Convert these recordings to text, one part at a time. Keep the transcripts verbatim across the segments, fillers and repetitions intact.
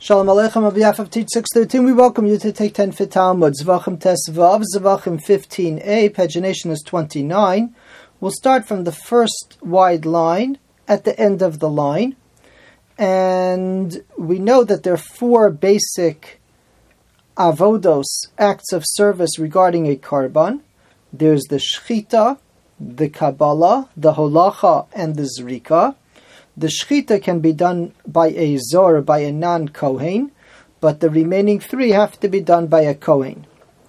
Shalom Aleichem, on behalf of Teach six thirteen, we welcome you to take ten Fit Talmud, Zvachim Tes Vav, Zvachim fifteen a, pagination is twenty-nine. We'll start from the first wide line at the end of the line. And we know that there are four basic avodos, acts of service regarding a karban. There's the shchita, the kabbalah, the holacha, and the zrika. The shchita can be done by a zor, by a non-kohen, but the remaining three have to be done by a kohen.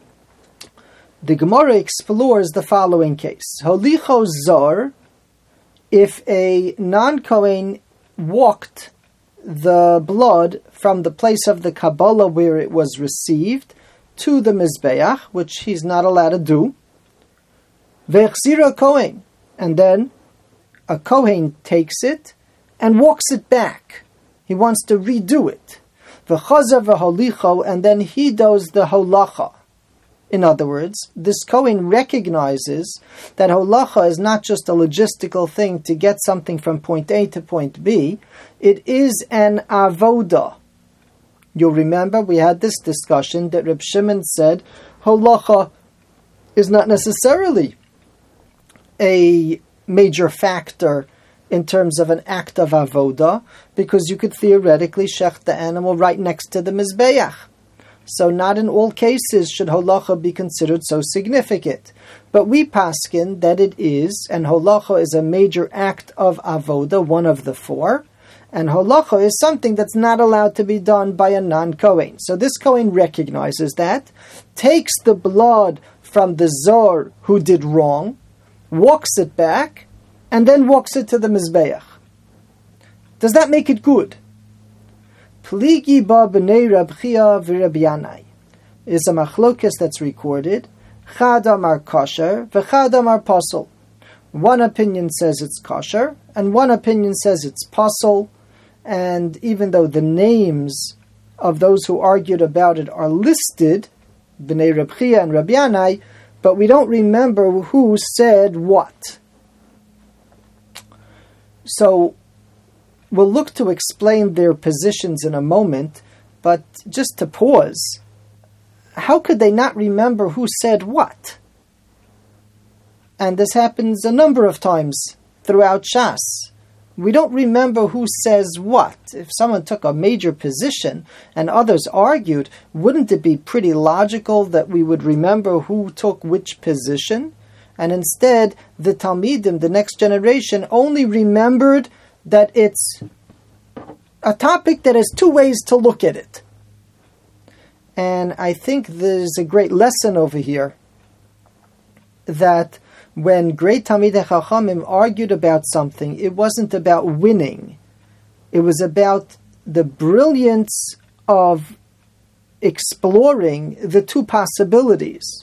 The Gemara explores the following case. Holicho zor, if a non-kohen walked the blood from the place of the Kabbalah where it was received to the Mizbeach, which he's not allowed to do, Vechzira Kohen, and then a Kohen takes it and walks it back. He wants to redo it. V'chazav v'holicho, and then he does the holacha. In other words, this Kohen recognizes that holacha is not just a logistical thing to get something from point A to point B. It is an avoda. You'll remember we had this discussion that Reb Shimon said holacha is not necessarily a major factor in terms of an act of avoda, because you could theoretically shech the animal right next to the mizbeach. So not in all cases should holacha be considered so significant. But we paskin that it is, and holacha is a major act of avoda, one of the four, and holacha is something that's not allowed to be done by a non-kohen. So this kohen recognizes that, takes the blood from the zor who did wrong, walks it back, and then walks it to the Mizbeach. Does that make it good? Pligi ba b'nei Rab Chia v'Rab Yanai is a machlokes that's recorded. Chad amar kosher, v'chad amar pasol. One opinion says it's kosher, and one opinion says it's pasol. And even though the names of those who argued about it are listed, b'nei Rab Chia and Rab Yanai, but we don't remember who said what. So we'll look to explain their positions in a moment, but just to pause, how could they not remember who said what? And this happens a number of times throughout Shas. We don't remember who says what. If someone took a major position and others argued, wouldn't it be pretty logical that we would remember who took which position? And instead, the Talmidim, the next generation, only remembered that it's a topic that has two ways to look at it. And I think there's a great lesson over here that when great Talmidei Chachamim argued about something, it wasn't about winning. It was about the brilliance of exploring the two possibilities.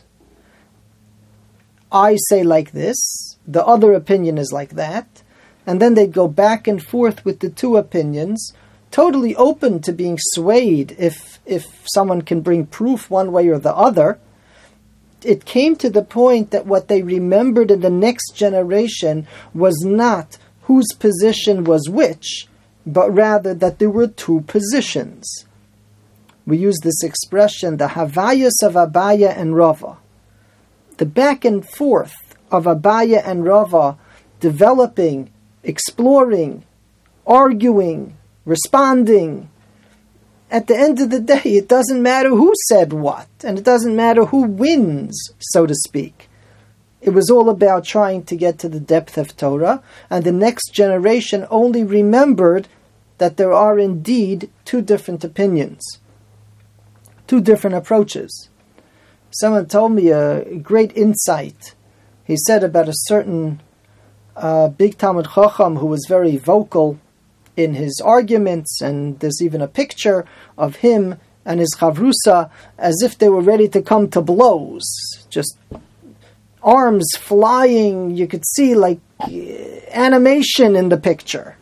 I say like this, the other opinion is like that, and then they'd go back and forth with the two opinions, totally open to being swayed if if someone can bring proof one way or the other. It came to the point that what they remembered in the next generation was not whose position was which, but rather that there were two positions. We use this expression, the Havayas of Abaya and Rava. The back and forth of Abaya and Rava, developing, exploring, arguing, responding. At the end of the day, it doesn't matter who said what, and it doesn't matter who wins, so to speak. It was all about trying to get to the depth of Torah, and the next generation only remembered that there are indeed two different opinions, two different approaches. Someone told me a great insight. He said about a certain uh, big Talmud Chacham who was very vocal in his arguments, and there's even a picture of him and his chavrusa as if they were ready to come to blows. Just arms flying, you could see like animation in the picture.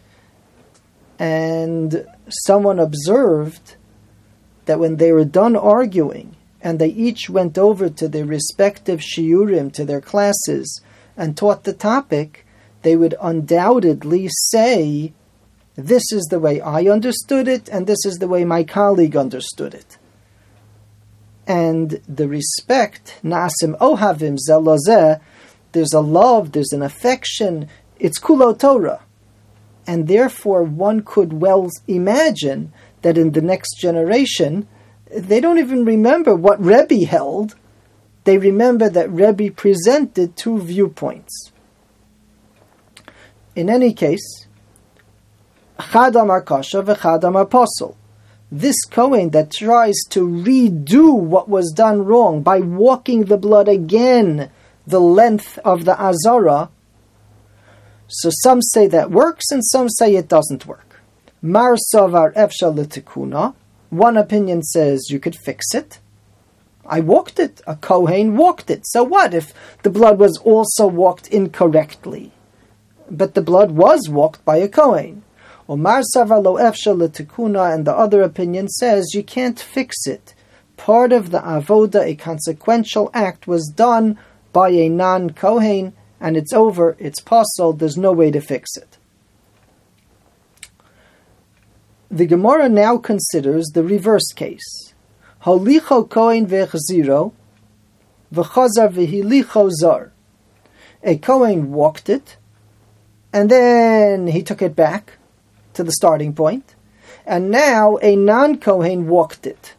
And someone observed that when they were done arguing, and they each went over to their respective shiurim, to their classes, and taught the topic, they would undoubtedly say This is the way I understood it, and this is the way my colleague understood it. And the respect, na'asim ohavim zelozeh, there's a love, there's an affection, it's kulo Torah. And therefore one could well imagine that in the next generation, they don't even remember what Rebbe held. They remember that Rebbe presented two viewpoints. In any case, Chad amar kasha v'chad amar posel. This Kohen that tries to redo what was done wrong by walking the blood again, the length of the Azara, so some say that works and some say it doesn't work. Mar savar efshal l'tikuna. One opinion says you could fix it. I walked it. A Kohen walked it. So what if the blood was also walked incorrectly? But the blood was walked by a Kohen. Or Mar savar lo efshal l'tikuna, and the other opinion says you can't fix it. Part of the avoda, a consequential act, was done by a non-Kohen, and it's over, it's possible, there's no way to fix it. The Gemara now considers the reverse case. Holicho Kohen v'echziro, v'chazar v'hilicho zar. A Kohen walked it, and then he took it back to the starting point, and now a non-Kohen walked it.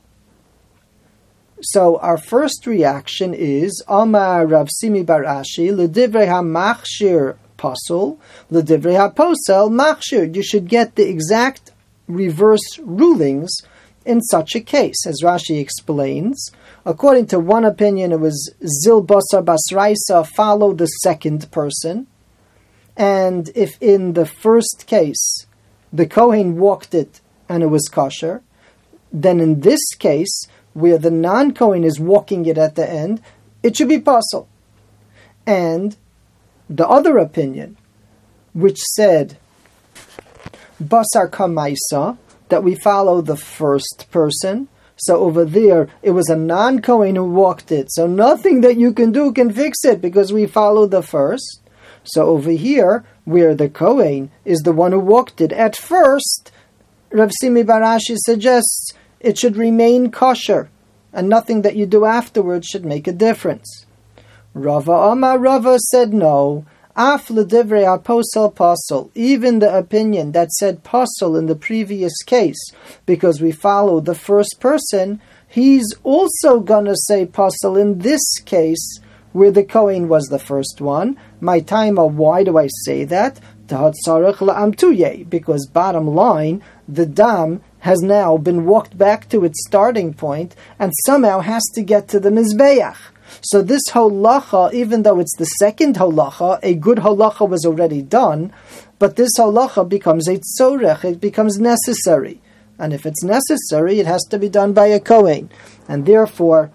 So our first reaction is Amar Rav Simi bar Ashi l'divrei ha-machshir pasul, l'divrei ha-posel machshir. You should get the exact reverse rulings in such a case. As Rashi explains, according to one opinion, it was Zil Basar Basraisa, follow the second person. And if in the first case the Kohen walked it and it was kosher, then in this case, where the non-Kohen is walking it at the end, it should be pasul. And the other opinion, which said basar kamaisa, that we follow the first person. So over there, it was a non-Kohen who walked it. So nothing that you can do can fix it because we follow the first. So over here, where the Kohen is the one who walked it at first, Rav Simi bar Ashi suggests it should remain kosher, and nothing that you do afterwards should make a difference. Rava Amar Rava said no. Af l'divrei ha-posel pasul. Even the opinion that said pasul in the previous case, because we follow the first person, he's also gonna say pasul in this case, where the Kohen was the first one. My taima, why do I say that? Because bottom line, the dam has now been walked back to its starting point and somehow has to get to the Mizbeach. So this holacha, even though it's the second holacha, a good holacha was already done, but this holacha becomes a tzorech, it becomes necessary. And if it's necessary, it has to be done by a Kohen. And therefore,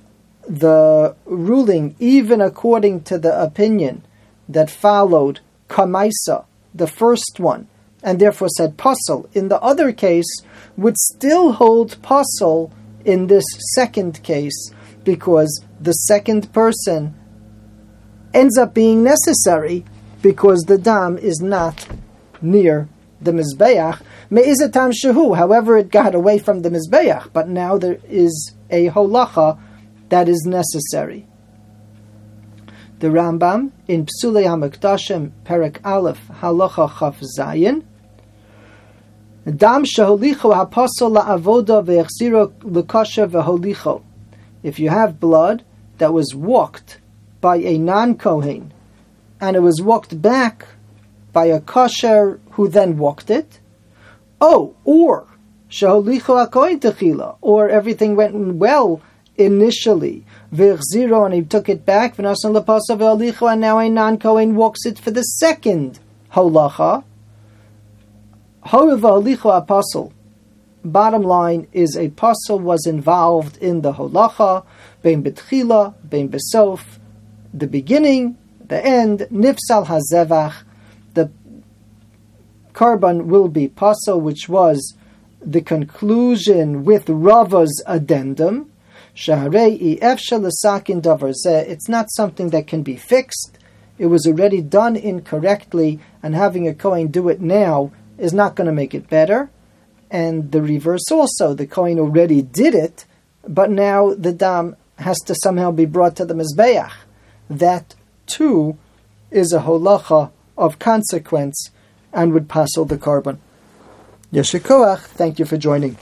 the ruling, even according to the opinion that followed Kamaisa, the first one, and therefore said pasul in the other case, would still hold pasul in this second case, because the second person ends up being necessary because the dam is not near the Mizbeach. Me'izatam shehu, however it got away from the Mizbeach, but now there is a holacha that is necessary. The Rambam in Psulei HaMikdashim, Perek Aleph, Halacha Chaf Zayin, Dam sheholicho hapasol la'avoda ve'echziro l'kosher ve'holicho. If you have blood that was walked by a non-Kohen, and it was walked back by a kosher who then walked it, oh, or sheholicho hakohen techila, or everything went well initially, ve'echziro, and he took it back, v'nasan l'pasa ve'holicho, and now a non-Kohen walks it for the second holacha. However, holicho apostle. Bottom line is a pasul was involved in the holacha, bein betchila, bein besof, the beginning, the end, nifsal hazevach. The karban will be pasul, which was the conclusion with Rava's addendum. Shaharei efshel l'sakin davar zeh. It's not something that can be fixed. It was already done incorrectly, and having a Kohen do it now is not going to make it better. And the reverse also, the Kohen already did it, but now the dam has to somehow be brought to the Mizbeach. That too is a holacha of consequence and would passel the korban. Yeshikoach, thank you for joining.